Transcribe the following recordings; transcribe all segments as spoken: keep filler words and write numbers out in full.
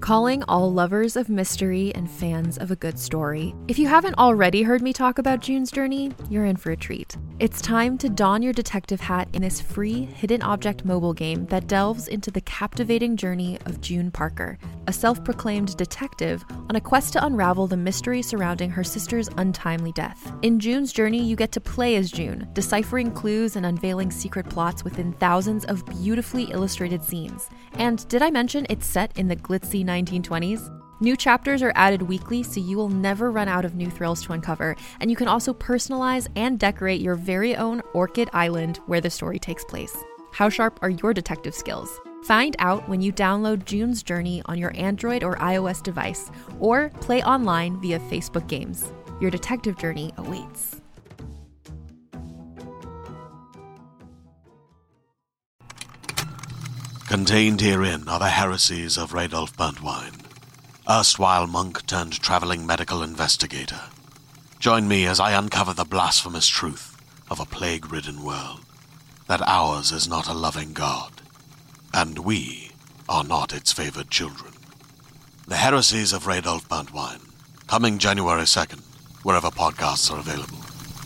Calling all lovers of mystery and fans of a good story. If you haven't already heard me talk about June's Journey, you're in for a treat. It's time to don your detective hat in this free hidden object mobile game that delves into the captivating journey of June Parker, a self-proclaimed detective on a quest to unravel the mystery surrounding her sister's untimely death. In June's Journey, you get to play as June, deciphering clues and unveiling secret plots within thousands of beautifully illustrated scenes. And did I mention it's set in the glitzy nineteen twenties? New chapters are added weekly, so you will never run out of new thrills to uncover, and you can also personalize and decorate your very own Orchid Island where the story takes place. How sharp are your detective skills? Find out when you download June's Journey on your Android or iOS device, or play online via Facebook Games. Your detective journey awaits. Contained herein are the heresies of Radolf Burntwine, erstwhile monk turned traveling medical investigator. Join me as I uncover the blasphemous truth of a plague-ridden world, that ours is not a loving God, and we are not its favored children. The heresies of Radolf Burntwine, coming January second, wherever podcasts are available.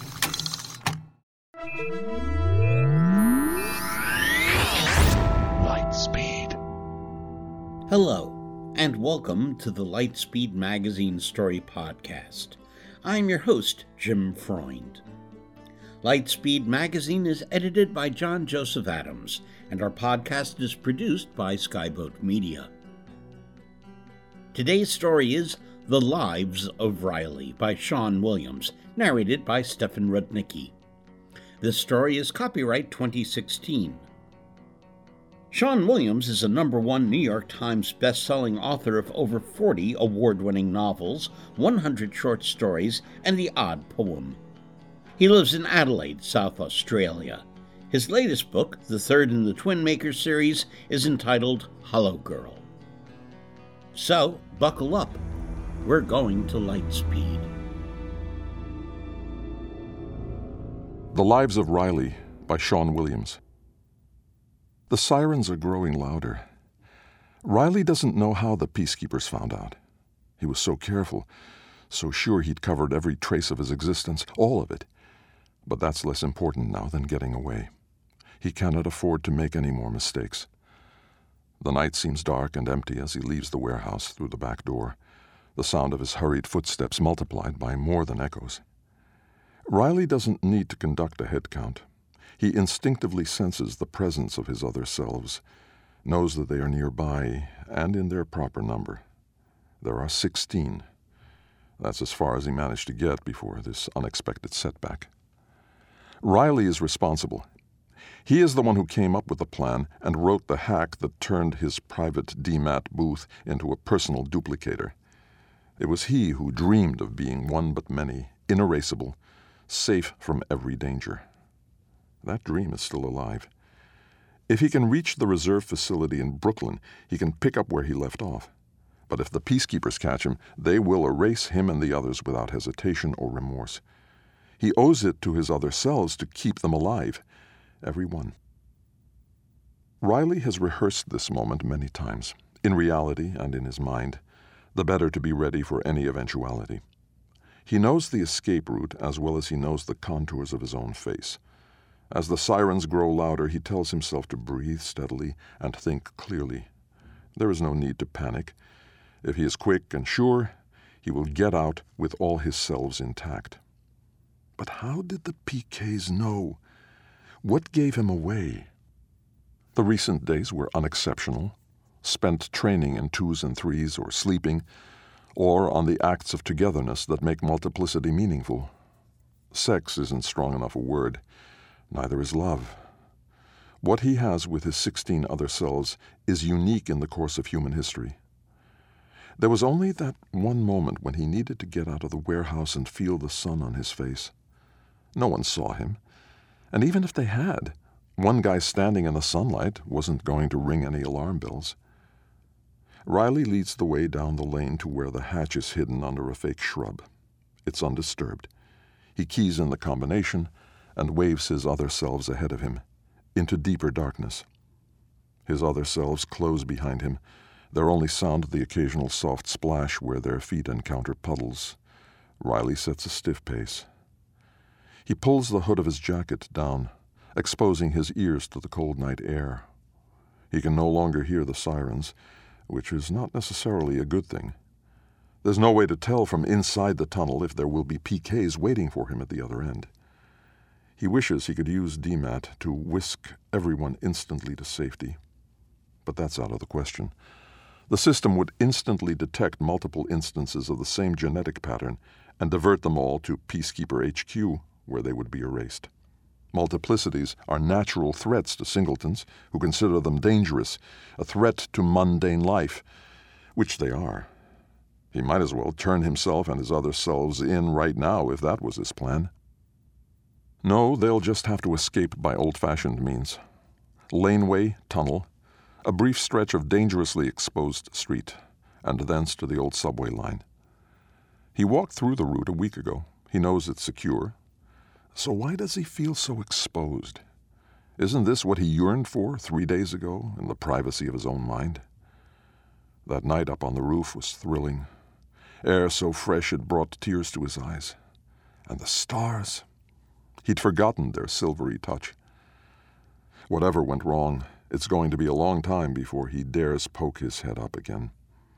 Lightspeed. Hello, and welcome to the Lightspeed Magazine Story Podcast. I'm your host, Jim Freund. Lightspeed Magazine is edited by John Joseph Adams, and our podcast is produced by Skyboat Media. Today's story is The Lives of Riley by Sean Williams, narrated by Stefan Rudnicki. This story is copyright twenty sixteen. Sean Williams is a number one New York Times best-selling author of over forty award-winning novels, one hundred short stories, and the odd poem. He lives in Adelaide, South Australia. His latest book, the third in the Twin Makers series, is entitled Hollow Girl. So, buckle up. We're going to Lightspeed. The Lives of Riley by Sean Williams. The sirens are growing louder. Riley doesn't know how the peacekeepers found out. He was so careful, so sure he'd covered every trace of his existence, all of it. But that's less important now than getting away. He cannot afford to make any more mistakes. The night seems dark and empty as he leaves the warehouse through the back door, the sound of his hurried footsteps multiplied by more than echoes. Riley doesn't need to conduct a head count. He instinctively senses the presence of his other selves, knows that they are nearby and in their proper number. There are sixteen. That's as far as he managed to get before this unexpected setback. Riley is responsible. He is the one who came up with the plan and wrote the hack that turned his private D MAT booth into a personal duplicator. It was he who dreamed of being one but many, inerasable, safe from every danger. That dream is still alive. If he can reach the reserve facility in Brooklyn, he can pick up where he left off. But if the peacekeepers catch him, they will erase him and the others without hesitation or remorse. He owes it to his other selves to keep them alive, every one. Riley has rehearsed this moment many times, in reality and in his mind, the better to be ready for any eventuality. He knows the escape route as well as he knows the contours of his own face. As the sirens grow louder, he tells himself to breathe steadily and think clearly. There is no need to panic. If he is quick and sure, he will get out with all his selves intact. But how did the P Ks know? What gave him away? The recent days were unexceptional, spent training in twos and threes or sleeping, or on the acts of togetherness that make multiplicity meaningful. Sex isn't strong enough a word. Neither is love. What he has with his sixteen other selves is unique in the course of human history. There was only that one moment when he needed to get out of the warehouse and feel the sun on his face. No one saw him, and even if they had, one guy standing in the sunlight wasn't going to ring any alarm bells. Riley leads the way down the lane to where the hatch is hidden under a fake shrub. It's undisturbed. He keys in the combination and waves his other selves ahead of him, into deeper darkness. His other selves close behind him, Their only sound the occasional soft splash where their feet encounter puddles. Riley sets a stiff pace. He pulls the hood of his jacket down, exposing his ears to the cold night air. He can no longer hear the sirens, which is not necessarily a good thing. There's no way to tell from inside the tunnel if there will be P Ks waiting for him at the other end. He wishes he could use D MAT to whisk everyone instantly to safety. But that's out of the question. The system would instantly detect multiple instances of the same genetic pattern and divert them all to Peacekeeper H Q, where they would be erased. Multiplicities are natural threats to singletons who consider them dangerous, a threat to mundane life, which they are. He might as well turn himself and his other selves in right now if that was his plan. No, they'll just have to escape by old-fashioned means. Laneway, tunnel, a brief stretch of dangerously exposed street, and thence to the old subway line. He walked through the route a week ago. He knows it's secure. So why does he feel so exposed? Isn't this what he yearned for three days ago in the privacy of his own mind? That night up on the roof was thrilling. Air so fresh it brought tears to his eyes. And the stars. He'd forgotten their silvery touch. Whatever went wrong, it's going to be a long time before he dares poke his head up again.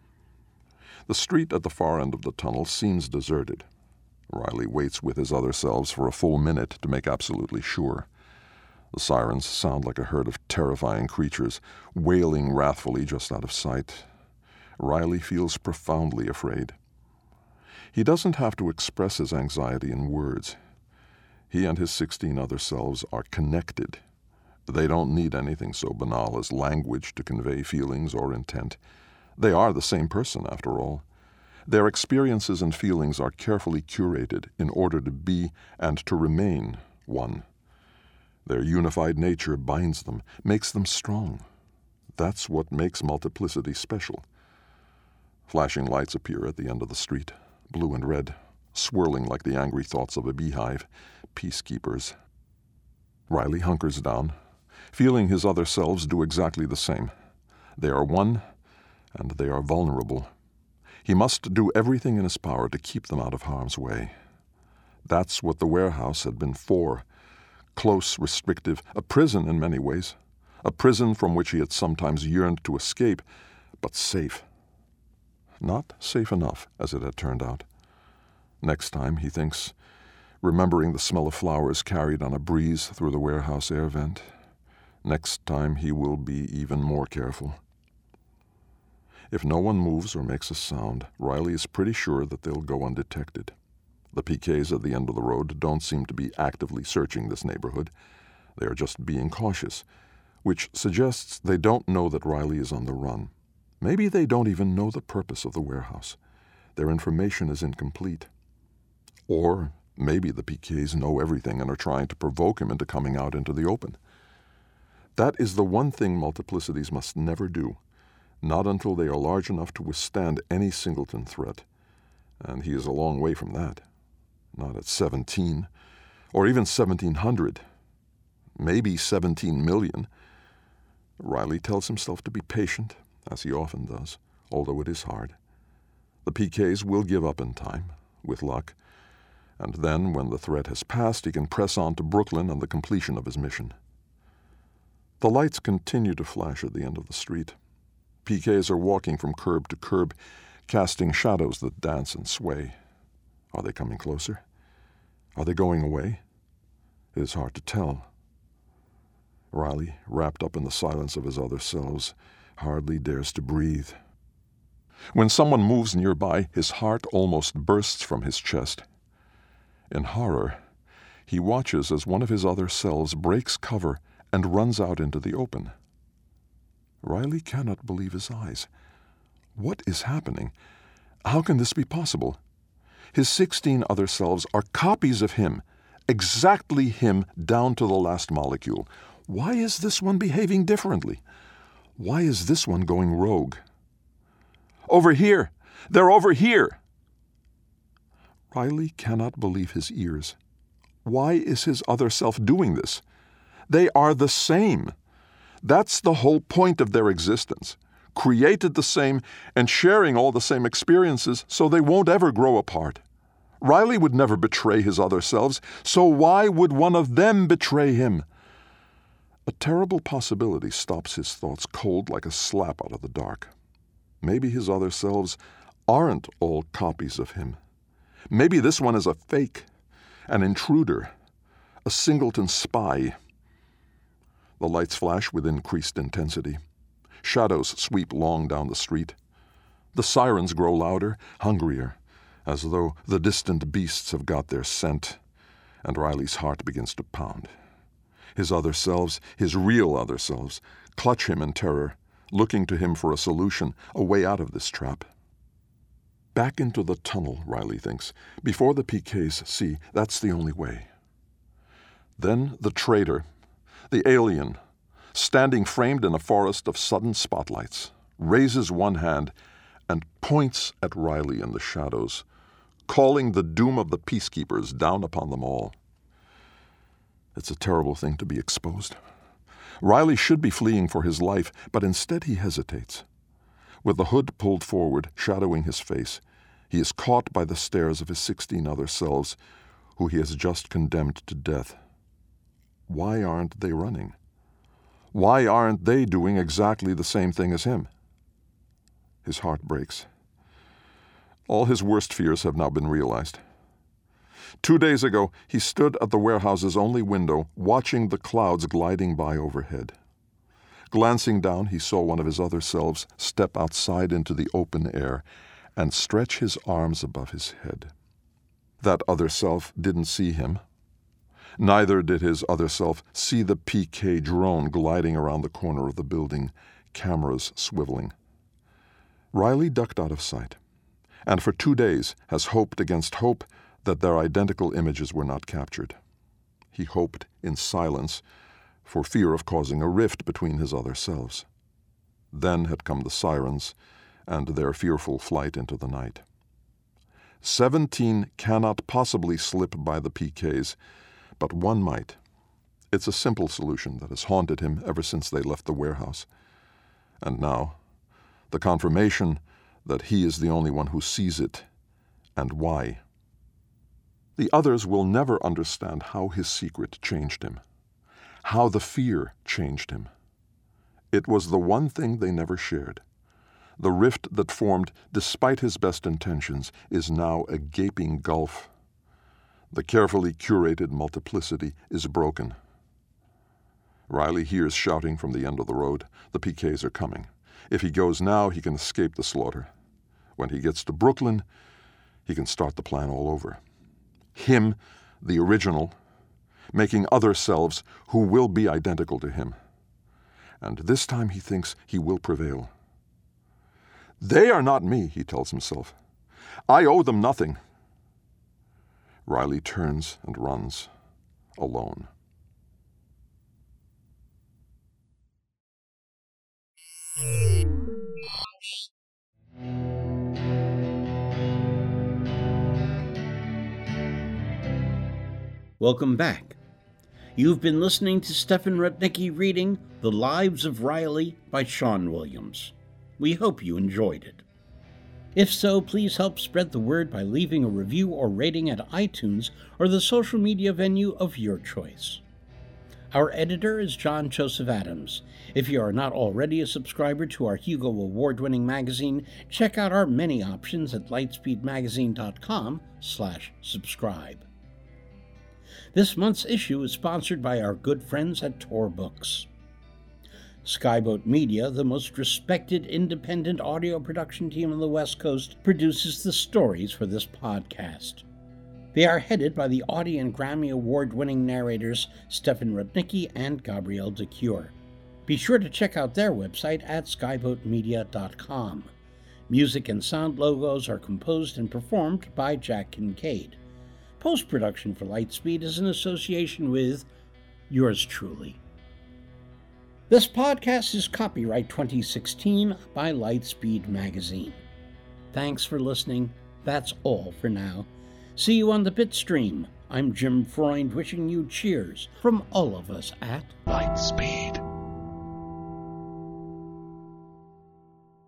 The street at the far end of the tunnel seems deserted. Riley waits with his other selves for a full minute to make absolutely sure. The sirens sound like a herd of terrifying creatures, wailing wrathfully just out of sight. Riley feels profoundly afraid. He doesn't have to express his anxiety in words. He and his sixteen other selves are connected. They don't need anything so banal as language to convey feelings or intent. They are the same person, after all. Their experiences and feelings are carefully curated in order to be and to remain one. Their unified nature binds them, makes them strong. That's what makes multiplicity special. Flashing lights appear at the end of the street, blue and red, swirling like the angry thoughts of a beehive, peacekeepers. Riley hunkers down, feeling his other selves do exactly the same. They are one, and they are vulnerable. He must do everything in his power to keep them out of harm's way. That's what the warehouse had been for. Close, restrictive, a prison in many ways. A prison from which he had sometimes yearned to escape, but safe. Not safe enough, as it had turned out. Next time, he thinks, remembering the smell of flowers carried on a breeze through the warehouse air vent, next time he will be even more careful. If no one moves or makes a sound, Riley is pretty sure that they'll go undetected. The P Ks at the end of the road don't seem to be actively searching this neighborhood. They are just being cautious, which suggests they don't know that Riley is on the run. Maybe they don't even know the purpose of the warehouse. Their information is incomplete. Or maybe the P Ks know everything and are trying to provoke him into coming out into the open. That is the one thing multiplicities must never do. Not until they are large enough to withstand any singleton threat. And he is a long way from that. Not at seventeen, or even seventeen hundred. Maybe seventeen million. Riley tells himself to be patient, as he often does, although it is hard. The P Ks will give up in time, with luck, and then, when the threat has passed, he can press on to Brooklyn and the completion of his mission. The lights continue to flash at the end of the street. P Ks are walking from curb to curb, casting shadows that dance and sway. Are they coming closer? Are they going away? It is hard to tell. Riley, wrapped up in the silence of his other selves, hardly dares to breathe. When someone moves nearby, his heart almost bursts from his chest. In horror, he watches as one of his other selves breaks cover and runs out into the open. Riley cannot believe his eyes. What is happening? How can this be possible? His sixteen other selves are copies of him, exactly him down to the last molecule. Why is this one behaving differently? Why is this one going rogue? Over here! They're over here! Riley cannot believe his ears. Why is his other self doing this? They are the same. That's the whole point of their existence. created the same, and sharing all the same experiences, so they won't ever grow apart. Riley would never betray his other selves, so why would one of them betray him? A terrible possibility stops his thoughts cold like a slap out of the dark. Maybe his other selves aren't all copies of him. Maybe this one is a fake, an intruder, a singleton spy. The lights flash with increased intensity. Shadows sweep long down the street. The sirens grow louder, hungrier, as though the distant beasts have got their scent, and Riley's heart begins to pound. His other selves, his real other selves, clutch him in terror, looking to him for a solution, a way out of this trap. Back into the tunnel, Riley thinks, before the P Ks see that's the only way. Then the traitor, the alien, standing framed in a forest of sudden spotlights, raises one hand and points at Riley in the shadows, calling the doom of the peacekeepers down upon them all. It's a terrible thing to be exposed. Riley should be fleeing for his life, but instead he hesitates. With the hood pulled forward, shadowing his face, he is caught by the stares of his sixteen other selves, who he has just condemned to death. Why aren't they running? Why aren't they doing exactly the same thing as him? His heart breaks. All his worst fears have now been realized. Two days ago, he stood at the warehouse's only window, watching the clouds gliding by overhead. Glancing down, he saw one of his other selves step outside into the open air and stretch his arms above his head. That other self didn't see him. Neither did his other self see the P K drone gliding around the corner of the building, cameras swiveling. Riley ducked out of sight, and for two days has hoped against hope that their identical images were not captured. He hoped in silence, for fear of causing a rift between his other selves. Then had come the sirens and their fearful flight into the night. Seventeen cannot possibly slip by the P Ks, but one might. It's a simple solution that has haunted him ever since they left the warehouse. And now, the confirmation that he is the only one who sees it, and why. The others will never understand how his secret changed him, how the fear changed him. It was the one thing they never shared. The rift that formed despite his best intentions is now a gaping gulf. The carefully curated multiplicity is broken. Riley hears shouting from the end of the road. The P Ks are coming. If he goes now, he can escape the slaughter. When he gets to Brooklyn, he can start the plan all over. Him, the original, making other selves who will be identical to him. And this time he thinks he will prevail. They are not me, he tells himself. I owe them nothing. Riley turns and runs, alone. Welcome back. You've been listening to Stefan Rudnicki reading The Lives of Riley by Sean Williams. We hope you enjoyed it. If so, please help spread the word by leaving a review or rating at iTunes or the social media venue of your choice. Our editor is John Joseph Adams. If you are not already a subscriber to our Hugo Award-winning magazine, check out our many options at lightspeedmagazine.com slash subscribe. This month's issue is sponsored by our good friends at Tor Books. Skyboat Media, the most respected independent audio production team on the West Coast, produces the stories for this podcast. They are headed by the Audie and Grammy Award-winning narrators Stefan Rudnicki and Gabrielle de Cure. Be sure to check out their website at skyboat media dot com. Music and sound logos are composed and performed by Jack Kincaid. Post-production for Lightspeed is in association with yours truly. This podcast is copyright twenty sixteen by Lightspeed Magazine. Thanks for listening. That's all for now. See you on the Bitstream. I'm Jim Freund wishing you cheers from all of us at Lightspeed.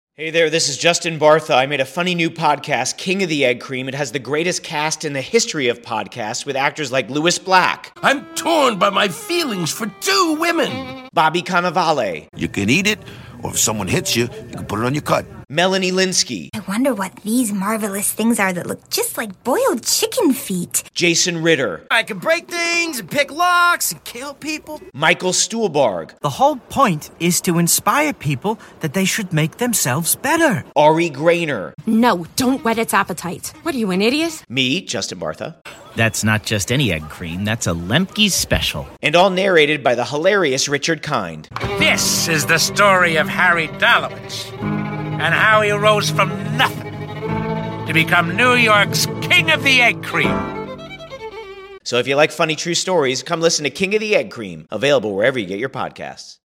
Hey there, this is Justin Bartha. I made a funny new podcast, King of the Egg Cream. It has the greatest cast in the history of podcasts with actors like Louis Black. I'm torn by my feelings for two women. Bobby Cannavale. You can eat it, or if someone hits you, you can put it on your cut. Melanie Linsky. I wonder what these marvelous things are that look just like boiled chicken feet. Jason Ritter. I can break things and pick locks and kill people. Michael Stuhlbarg. The whole point is to inspire people that they should make themselves better. Ari Grainer. No, don't whet its appetite. What are you, an idiot? Me, Justin Bartha. That's not just any egg cream, that's a Lemke's special. And all narrated by the hilarious Richard Kind. This is the story of Harry Dalowitz and how he rose from nothing to become New York's King of the Egg Cream. So if you like funny true stories, come listen to King of the Egg Cream, available wherever you get your podcasts.